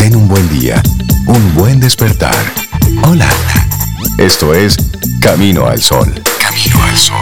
Ten un buen día, un buen despertar. Hola. Esto es Camino al Sol. Camino al Sol.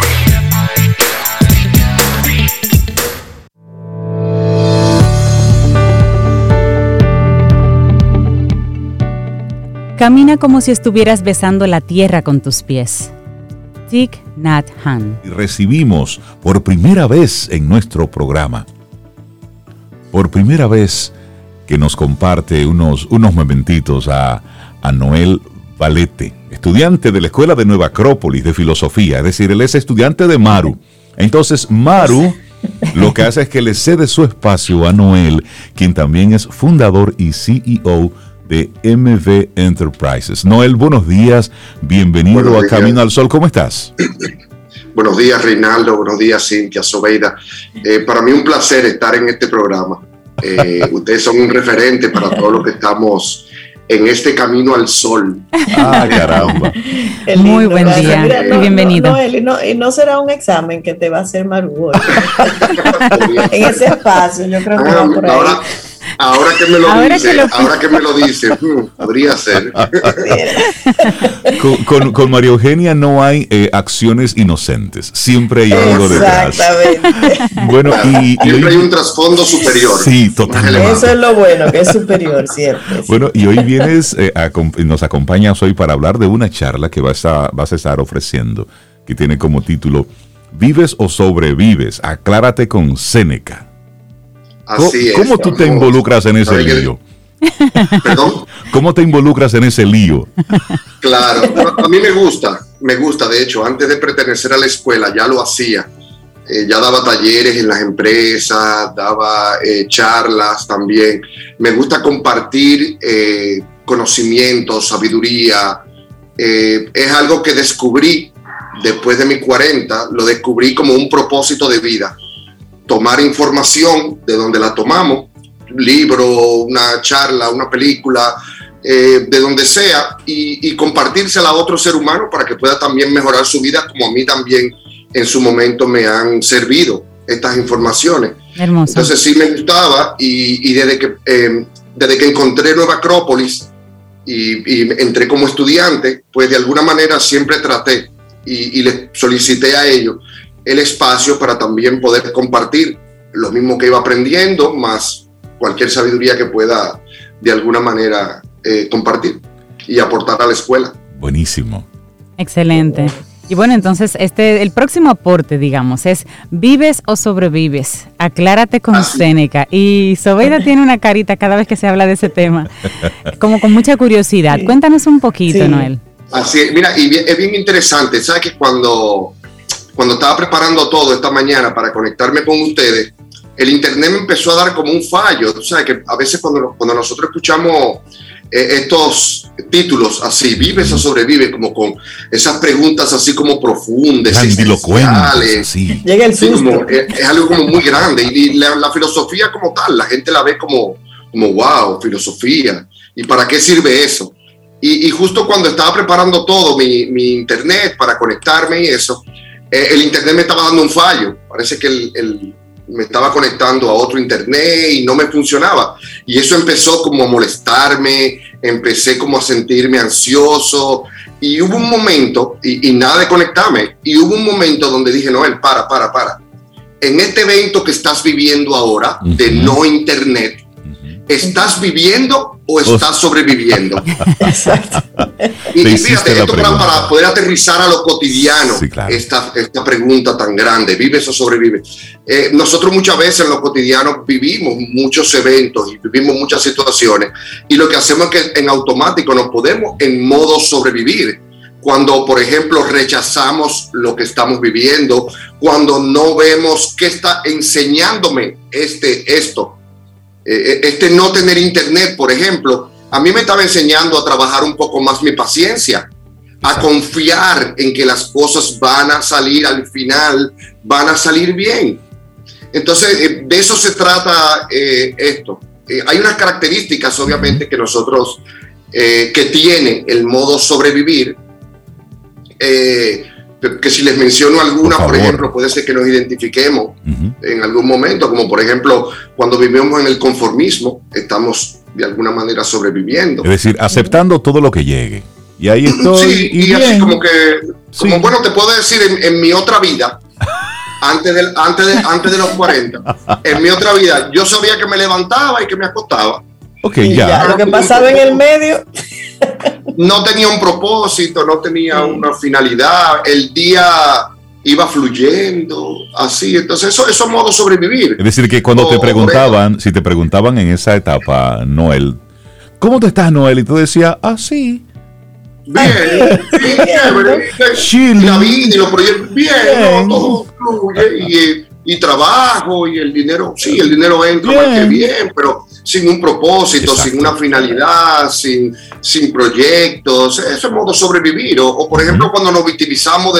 Camina como si estuvieras besando la tierra con tus pies. Thich Nhat Hanh. Y recibimos por primera vez en nuestro programa, por primera vez que nos comparte unos momentitos a Noel Valete, estudiante de la Escuela de Nueva Acrópolis de Filosofía, es decir, él es estudiante de Maru. Entonces Maru lo que hace es que le cede su espacio a Noel, quien también es fundador y CEO de MV Enterprises. Noel, buenos días, bienvenido a Camino al Sol, ¿cómo estás? Buenos días, Reinaldo, buenos días, Cintia, Sobeida. Para mí un placer estar en este programa. Ustedes son un referente para todos los que estamos en este Camino al Sol. Ah, caramba. Muy buen día, mira, bienvenido. Y no será un examen que te va a hacer Maru en ese espacio, yo creo que va por ahí. Ahora que me lo dice, podría ser. Con María Eugenia no hay acciones inocentes, siempre hay algo detrás. Exactamente. Bueno, y siempre hay un trasfondo superior. Sí, totalmente. Eso es lo bueno, que es superior siempre. Bueno, y hoy vienes, nos acompañas hoy para hablar de una charla que vas a estar ofreciendo, que tiene como título ¿Vives o sobrevives? Aclárate con Séneca. Así es. ¿Cómo tú te involucras en ese lío? ¿Perdón? ¿Cómo te involucras en ese lío? Claro, a mí me gusta, de hecho, antes de pertenecer a la escuela ya lo hacía, ya daba talleres en las empresas, daba charlas también, me gusta compartir conocimientos, sabiduría, es algo que descubrí después de mis 40, lo descubrí como un propósito de vida. Tomar información de donde la tomamos, un libro, una charla, una película, de donde sea, y compartírsela a otro ser humano para que pueda también mejorar su vida, como a mí también en su momento me han servido estas informaciones. Hermoso. Entonces sí me gustaba, y desde que encontré Nueva Acrópolis y entré como estudiante, pues de alguna manera siempre traté y le solicité a ellos el espacio para también poder compartir lo mismo que iba aprendiendo, más cualquier sabiduría que pueda de alguna manera compartir y aportar a la escuela. Buenísimo. Excelente. Y bueno, entonces el próximo aporte, digamos, es ¿vives o sobrevives? Aclárate con Séneca. Y Sobeida tiene una carita cada vez que se habla de ese tema, como con mucha curiosidad. Sí. Cuéntanos un poquito, sí. Noel. Así es, mira, y es bien interesante, ¿sabes? Que cuando estaba preparando todo esta mañana para conectarme con ustedes, el internet me empezó a dar como un fallo. Tú sabes que a veces cuando nosotros escuchamos estos títulos así, ¿vives o sobrevives? Como con esas preguntas así como profundas, grandilocuentes, sí. Llega el susto. Es algo como muy grande, y la filosofía como tal, la gente la ve como wow, filosofía, ¿y para qué sirve eso? Y justo cuando estaba preparando todo mi internet para conectarme y eso, el internet me estaba dando un fallo. Parece que me estaba conectando a otro internet y no me funcionaba. Y eso empezó como a molestarme, empecé como a sentirme ansioso. Y hubo un momento, y nada de conectarme, y hubo un momento donde dije, Noel, para. En este evento que estás viviendo ahora, de no internet, ¿estás viviendo o estás sobreviviendo? Exacto. Y fíjate, esto para poder aterrizar a lo cotidiano, sí, claro. esta pregunta tan grande, ¿vives o sobrevives? Nosotros muchas veces en lo cotidiano vivimos muchos eventos y vivimos muchas situaciones, y lo que hacemos es que en automático nos ponemos en modo sobrevivir. Cuando, por ejemplo, rechazamos lo que estamos viviendo, cuando no vemos qué está enseñándome esto. Este no tener internet, por ejemplo, a mí me estaba enseñando a trabajar un poco más mi paciencia, a confiar en que las cosas van a salir al final, van a salir bien. Entonces, de eso se trata esto. Hay unas características, obviamente, que nosotros, que tiene el modo sobrevivir, que si les menciono alguna, por ejemplo, puede ser que nos identifiquemos en algún momento, como por ejemplo, cuando vivimos en el conformismo, estamos de alguna manera sobreviviendo. Es decir, aceptando todo lo que llegue. Y ahí estoy. Sí, y así como que, bueno, te puedo decir, en mi otra vida, antes de los 40, en mi otra vida, yo sabía que me levantaba y que me acostaba. Ok, ya. Lo que pasaba en el medio. No tenía un propósito, no tenía una finalidad. El día iba fluyendo, así. Entonces, eso es modo de sobrevivir. Es decir, que cuando si te preguntaban en esa etapa, Noel, ¿cómo te estás, Noel? Y tú decías, sí. Bien, chévere. La vida y los proyectos, bien, ¿no? Todo fluye y trabajo y el dinero, sí, el dinero entra más que bien, pero sin un propósito, sin una finalidad, sin proyectos. Eso es modo de sobrevivir. O por ejemplo, cuando nos victimizamos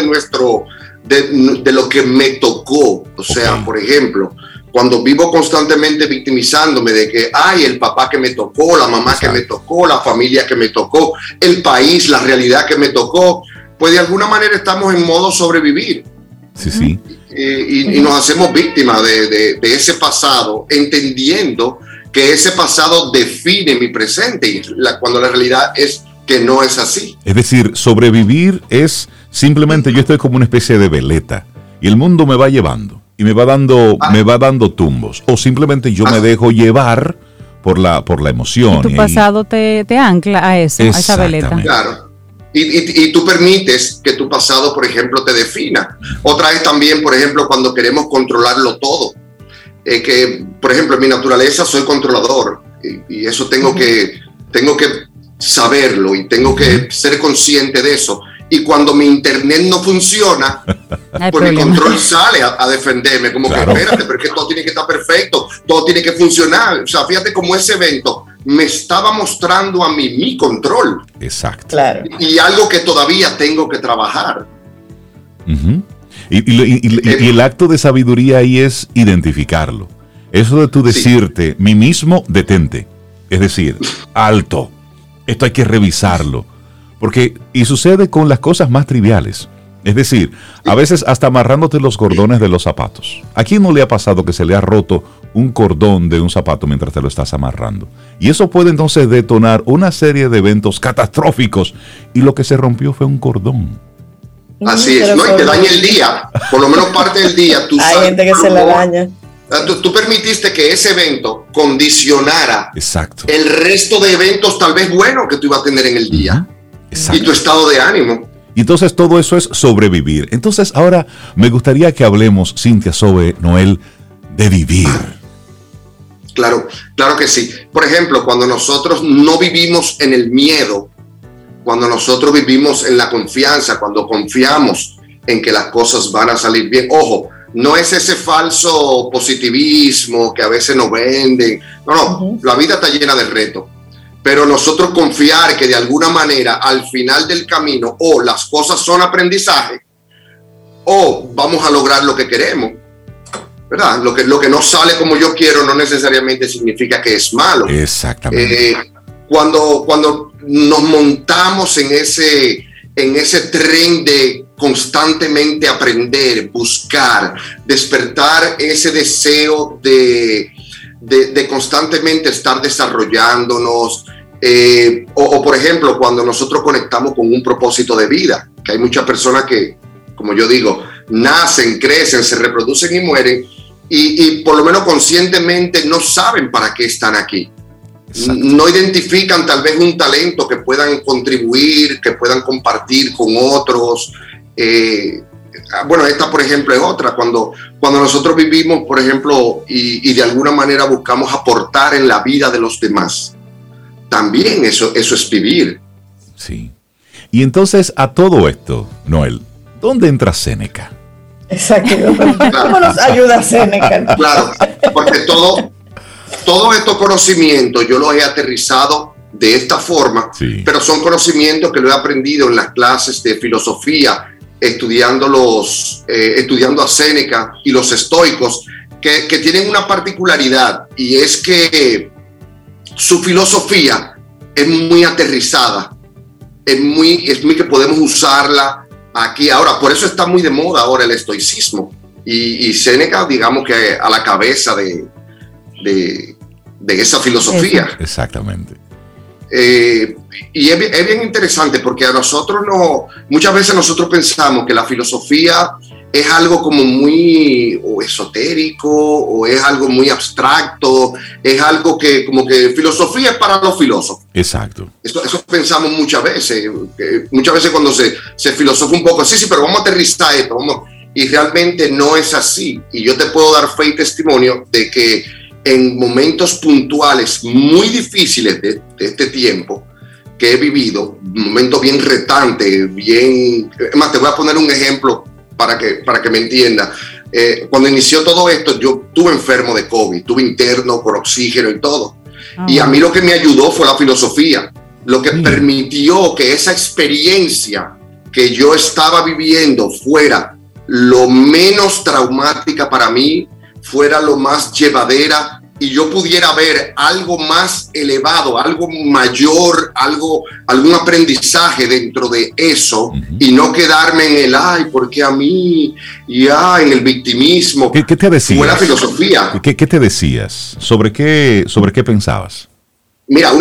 de lo que me tocó, o sea, por ejemplo, cuando vivo constantemente victimizándome de que el papá que me tocó, la mamá que me tocó, la familia que me tocó, el país, la realidad que me tocó, pues de alguna manera estamos en modo sobrevivir. Sí. Y nos hacemos víctimas de ese pasado, entendiendo que ese pasado define mi presente, cuando la realidad es que no es así. Es decir, sobrevivir es simplemente yo estoy como una especie de veleta y el mundo me va llevando y me va dando tumbos, o simplemente yo me dejo llevar por la emoción. Y tu pasado te ancla a eso, a esa veleta. Claro. Y tú permites que tu pasado, por ejemplo, te defina. Otra es también, por ejemplo, cuando queremos controlarlo todo. Que, por ejemplo, en mi naturaleza soy controlador y eso tengo que saberlo y tengo que ser consciente de eso. Y cuando mi internet no funciona, pues mi control sale a defenderme, como que espérate, pero es que todo tiene que estar perfecto, todo tiene que funcionar. O sea, fíjate cómo ese evento me estaba mostrando a mí mi control. Exacto. Claro. Y algo que todavía tengo que trabajar. Y el acto de sabiduría ahí es identificarlo. Eso de tú decirte, mí mismo, detente. Es decir, alto. Esto hay que revisarlo. Y sucede con las cosas más triviales. Es decir, a veces hasta amarrándote los cordones de los zapatos. ¿A quién no le ha pasado que se le ha roto un cordón de un zapato mientras te lo estás amarrando? Y eso puede entonces detonar una serie de eventos catastróficos. Y lo que se rompió fue un cordón. Así es, ¿no? Y te daña el día, por lo menos parte del día. Hay gente que se la daña. Tú permitiste que ese evento condicionara Exacto. el resto de eventos tal vez buenos que tú ibas a tener en el día. Exacto. Y tu estado de ánimo. Y entonces todo eso es sobrevivir. Entonces ahora me gustaría que hablemos, Cintia, Sobe, Noel, de vivir. Claro que sí. Por ejemplo, cuando nosotros no vivimos en el miedo, cuando nosotros vivimos en la confianza, cuando confiamos en que las cosas van a salir bien. Ojo, no es ese falso positivismo que a veces nos venden. No, la vida está llena de retos. Pero nosotros confiar que de alguna manera al final del camino o las cosas son aprendizaje o vamos a lograr lo que queremos, ¿verdad? Lo que no sale como yo quiero no necesariamente significa que es malo. Exactamente. Cuando nos montamos en ese tren de constantemente aprender, buscar, despertar ese deseo de constantemente estar desarrollándonos, o por ejemplo, cuando nosotros conectamos con un propósito de vida, que hay muchas personas que, como yo digo, nacen, crecen, se reproducen y mueren, y por lo menos conscientemente no saben para qué están aquí. Exacto. No identifican tal vez un talento que puedan contribuir, que puedan compartir con otros. Bueno, esta por ejemplo es otra, cuando nosotros vivimos, por ejemplo, y de alguna manera buscamos aportar en la vida de los demás, también eso es vivir. Sí. Y entonces a todo esto, Noel, ¿dónde entra Séneca? Exacto. ¿Cómo nos ayuda Séneca? Claro, porque todos estos conocimientos yo los he aterrizado de esta forma, pero son conocimientos que lo he aprendido en las clases de filosofía, estudiando a Séneca y los estoicos, que tienen una particularidad, y es que su filosofía es muy aterrizada, es muy que podemos usarla aquí ahora. Por eso está muy de moda ahora el estoicismo, y Séneca, digamos que a la cabeza de de esa filosofía. Exactamente. Y es bien interesante porque a nosotros muchas veces nosotros pensamos que la filosofía es algo como muy o esotérico o es algo muy abstracto, es algo que como que filosofía es para los filósofos. Exacto. Eso pensamos muchas veces cuando se filosofa un poco, sí, pero vamos a aterrizar esto, y realmente no es así. Y yo te puedo dar fe y testimonio de que en momentos puntuales muy difíciles de este tiempo que he vivido, un momento bien retante, más te voy a poner un ejemplo para que me entienda. Cuando inició todo esto, yo estuve enfermo de COVID, estuve interno por oxígeno y todo. Y a mí lo que me ayudó fue la filosofía, lo que permitió que esa experiencia que yo estaba viviendo fuera lo menos traumática para mí, fuera lo más llevadera, y yo pudiera ver algo más elevado, algo mayor, algún aprendizaje dentro de eso, y no quedarme en el ¿por qué a mí? Y en el victimismo. ¿Qué te decías? Fue la filosofía. ¿Qué te decías? ¿Sobre qué pensabas? Mira,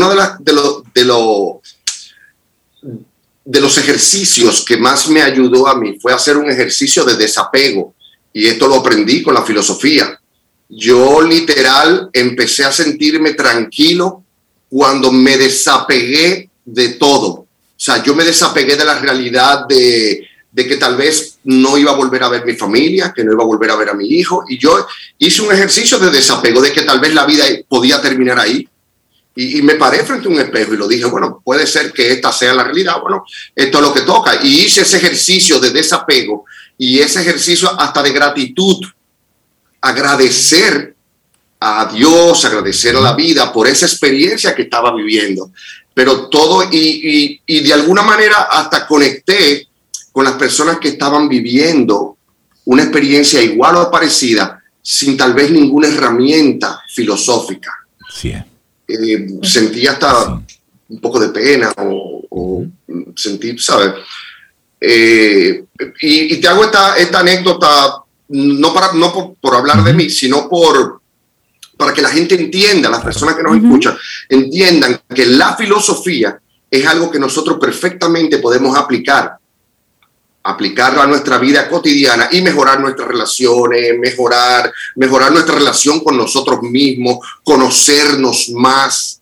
de los ejercicios que más me ayudó a mí fue hacer un ejercicio de desapego, y esto lo aprendí con la filosofía. Yo literal empecé a sentirme tranquilo cuando me desapegué de todo. O sea, yo me desapegué de la realidad de que tal vez no iba a volver a ver mi familia, que no iba a volver a ver a mi hijo, y yo hice un ejercicio de desapego, de que tal vez la vida podía terminar ahí. Y me paré frente a un espejo y lo dije, bueno, puede ser que esta sea la realidad, bueno, esto es lo que toca. Y hice ese ejercicio de desapego y ese ejercicio hasta de gratitud, agradecer a Dios, agradecer a la vida por esa experiencia que estaba viviendo. Pero todo, y de alguna manera hasta conecté con las personas que estaban viviendo una experiencia igual o parecida, sin tal vez ninguna herramienta filosófica. Sí. Sentí hasta un poco de pena o sentí, ¿sabes? Y te hago esta anécdota no por hablar de mí, sino para que la gente entienda, las personas que nos escuchan, entiendan que la filosofía es algo que nosotros perfectamente podemos aplicarla a nuestra vida cotidiana y mejorar nuestras relaciones, mejorar nuestra relación con nosotros mismos, conocernos más.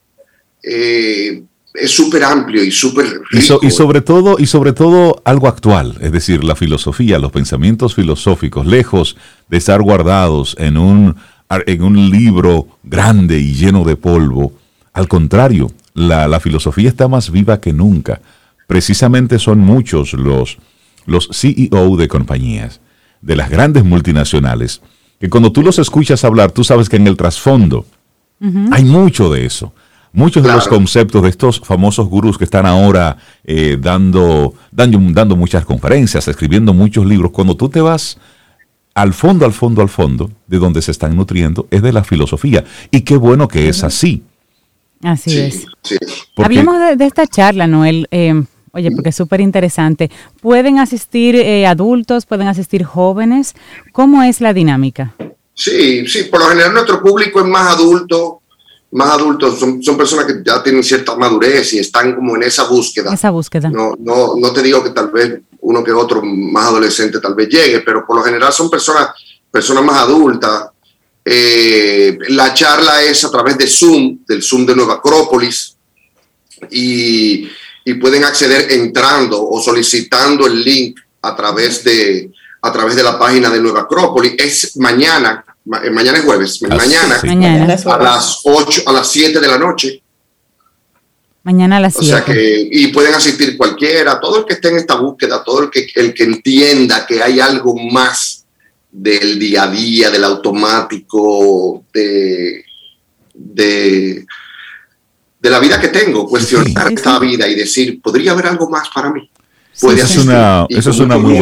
Es súper amplio y súper rico. Y sobre todo algo actual, es decir, la filosofía, los pensamientos filosóficos, lejos de estar guardados en un libro grande y lleno de polvo. Al contrario, la filosofía está más viva que nunca. Precisamente son muchos los CEO de compañías, de las grandes multinacionales, que cuando tú los escuchas hablar, tú sabes que en el trasfondo hay mucho de eso. Muchos de los conceptos de estos famosos gurús que están ahora dando muchas conferencias, escribiendo muchos libros, cuando tú te vas al fondo de donde se están nutriendo, es de la filosofía. Y qué bueno que es así. Así es. Sí. Hablemos de esta charla, Noel. Porque es súper interesante. ¿Pueden asistir adultos? ¿Pueden asistir jóvenes? ¿Cómo es la dinámica? Sí. Por lo general nuestro público es más adultos, son personas que ya tienen cierta madurez y están como en esa búsqueda. No te digo que tal vez uno que otro más adolescente tal vez llegue, pero por lo general son personas más adultas. La charla es a través de del Zoom de Nueva Acrópolis, y pueden acceder entrando o solicitando el link a través de la página de Nueva Acrópolis. Es mañana es jueves, mañana a las 8, a las 7 de la noche. Mañana a las 7. O sea y pueden asistir cualquiera, todo el que esté en esta búsqueda, todo el que entienda que hay algo más del día a día, del automático, de la vida que tengo, cuestionar esta vida y decir, ¿podría haber algo más para mí? Esa es una muy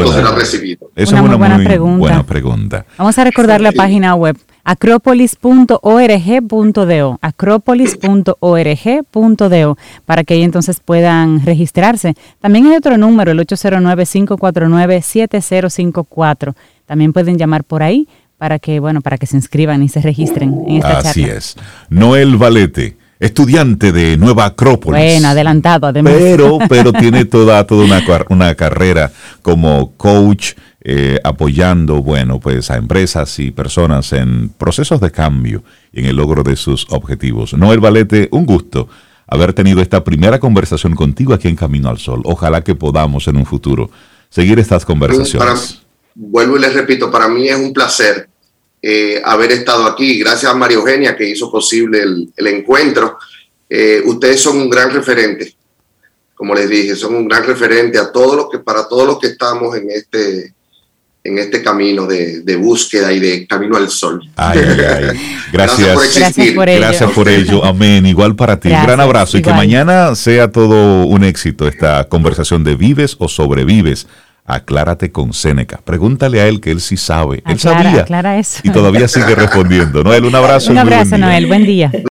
buena pregunta. Vamos a recordar la página web acropolis.org.do, acropolis.org.do, para que ahí entonces puedan registrarse. También hay otro número, el 809-549-7054. También pueden llamar por ahí para que se inscriban y se registren en esta charla. Así es. Noel Valete, estudiante de Nueva Acrópolis. Bueno, adelantado además. Pero tiene toda una carrera como coach, apoyando, pues a empresas y personas en procesos de cambio y en el logro de sus objetivos. Noel Valete, un gusto haber tenido esta primera conversación contigo aquí en Camino al Sol. Ojalá que podamos en un futuro seguir estas conversaciones. Vuelvo y les repito, para mí es un placer haber estado aquí. Gracias a María Eugenia que hizo posible el encuentro. Ustedes son un gran referente, como les dije, son un gran referente para todos los que estamos en este camino de búsqueda y de camino al sol. Ay. Gracias por existir. Gracias por ello. Amén. Igual para ti. Gracias, un gran abrazo igual. Y que mañana sea todo un éxito esta conversación de vives o sobrevives. Aclárate con Séneca. Pregúntale a él que él sí sabe. Él sabía. Aclara eso. Y todavía sigue respondiendo. Noel, un abrazo. Un abrazo, Noel. Buen día.